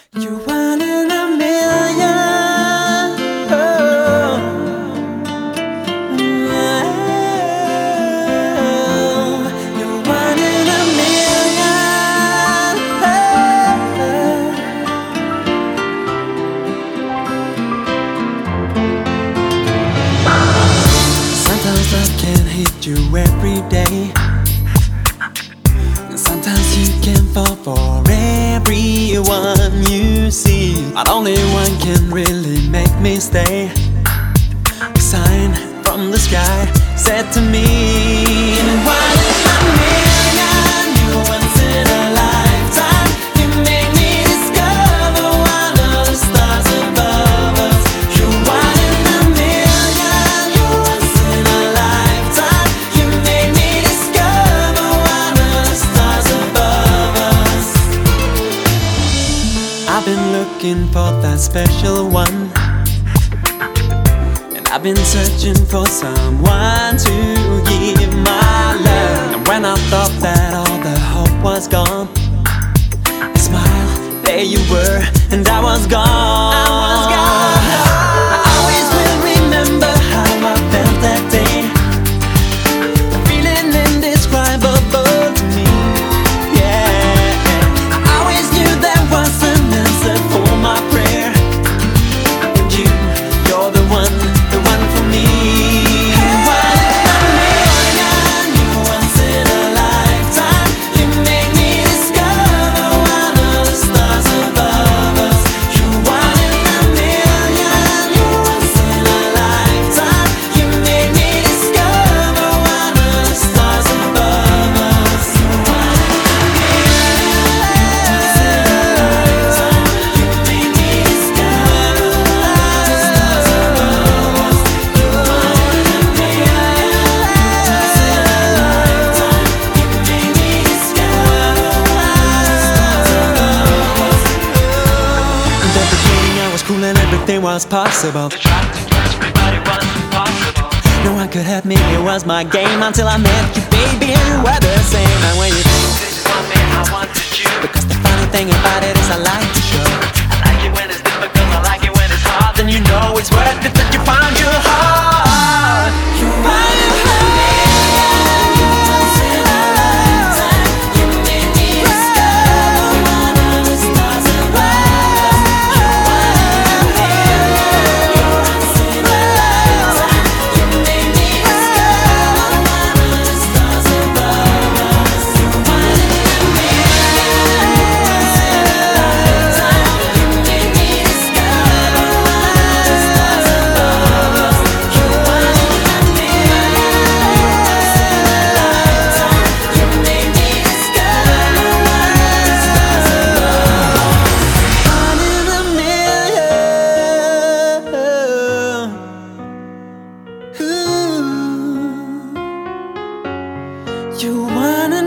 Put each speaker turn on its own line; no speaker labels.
You're one in a million. Oh, you're one in a million. Sometimes love can hit you every day. Sometimes you can fall for everyone you see, but only one can really make me stay. A sign from the sky said to me, "One in a million, you're once in a lifetime. You made me discover one of the stars above us. You're one in a million, you're once in a lifetime. You made me discover one of the stars above us." I've been looking for that special one, and I've been searching for someone to give my love. And when I thought that all the hope was gone, I smiled, there you were, and I was gone. I always will remember how I felt that day. The feeling indescribable to me. Yeah, I always knew there was an answer for my prayer. And you're the one for me. One in a million, you're once in a lifetime. You made me discover one of the stars above us. You're one in a million, you're once in a lifetime. You made me discover one of the stars above us. You're one in a million, once in a lifetime. You made me discover one of the stars above us. You're one in a million, once in a lifetime. You made me discover one of the stars above us. In the beginning I was cool and everything was possible. The track to catch me, but it was impossible. No one could help me, it was my game until I met you, baby, and you were the same. And when you think this is for me, I wanted you. Because the funny thing about it is I like to show. I like it when it's difficult, I like it when it's hard. Then you know it's worth it that you found your heart. You find it once in a lifetime. You made me discover one of the stars above us. You're one in a million, you're once in a lifetime. You made me discover one of the stars above us. You're one in a million, once in a lifetime. You made me discover one of the stars above us. You're one in a million, once in a lifetime. You made me discover one of the stars above us. One in a million. Ooh. You wanna